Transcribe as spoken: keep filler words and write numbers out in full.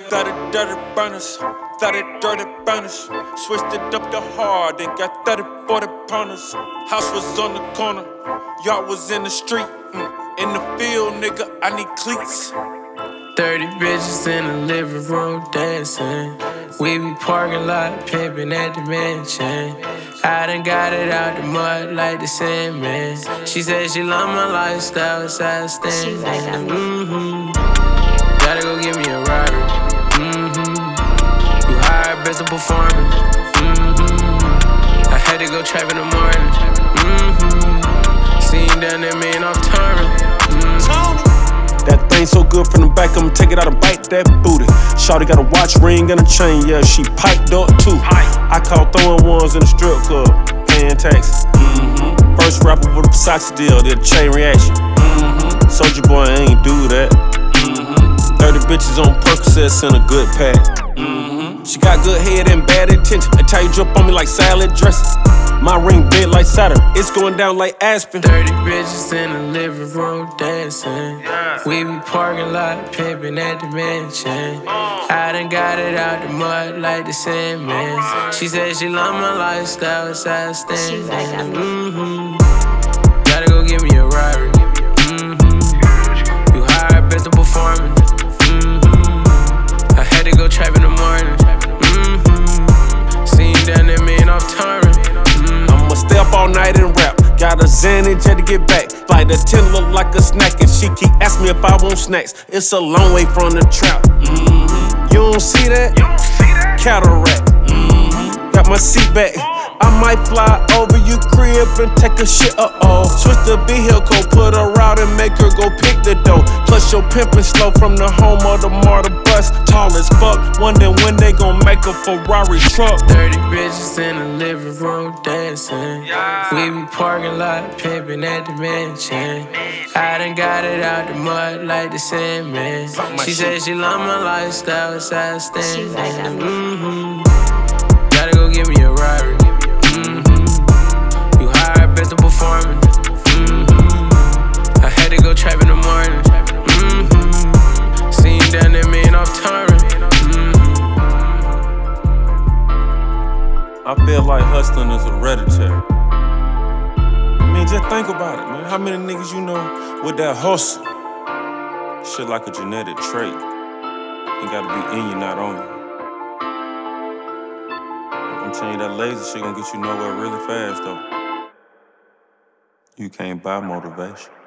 thirty dirty burners, thirty dirty burners. Switched it up the hard and got thirty, forty pounders. House was on the corner, yard was in the street. Mm. In the field, nigga, I need cleats. Thirty bitches in the living room dancing. We be parking lot, pimping at the mansion. I done got it out the mud like the Sandman. She said she love my lifestyle, it's outstanding. Mm-hmm. Gotta go get me a Rari. Mm-hmm. You hired best of performing. Mm-hmm. I had to go trap in the morning. Mm-hmm. Seen down there, man, off Turner. Mm-hmm. That thing so good from the back, I'ma take it out and bite that booty. Shawty got a watch, ring, and a chain, yeah, she piped up too. I call throwing ones in the strip club, paying taxes. Mm-hmm. First rapper with a Versace deal, did a chain reaction. Mm-hmm. Soulja Boy ain't do that. Mm-hmm. thirty bitches on Percocets and a good pack. Mm-hmm. She got good head and bad intention. They tell you drip on me like salad dressing. My ring big like Saturn, it's going down like Aspen. Thirty bitches in the living room dancing. We be parking lot, pimping at the mansion. I done got it out the mud like the Sandman. She said she love my lifestyle, it's outstanding. Mm-hmm. Gotta go get me a Rari. Mm-hmm. You hired best of performing. Mm-hmm. I had to go trap in the morning. Mm-hmm. Seen down there, man, off Turner. Stay up all night and rap. Got a Xanax jet to get back. Flight attendant look like a snack, and she keep asking me if I want snacks. It's a long way from the trap. Mm-hmm. You don't see that? You don't see that? Cataract. Mm-hmm. Got my seat back. I might fly over your crib and take a shit, uh-oh. Switch the vehicle, put her out and make her go pick the dough. Plus your pimpin' slow from the home of the MARTA bus. Tall as fuck, wondering when they gon' make a Ferrari truck. Thirty bitches in the living room dancing. We be parking lot, pimpin' at the mansion. I done got it out the mud like the Sandman. She said she love my lifestyle, it's outstanding. Mm-hmm. Gotta go get me a Rari. Mm-hmm. You hired best of performing. Mm-hmm. I had to go trap in the morning. Mm-hmm. Seen down there, man, off Turner. Mm-hmm. I feel like hustling is hereditary. I mean, just think about it, man. How many niggas you know with that hustle? Shit like a genetic trait. It gotta be in you, not on you. I'm telling you, that lazy shit gonna get you nowhere really fast, though. You can't buy motivation.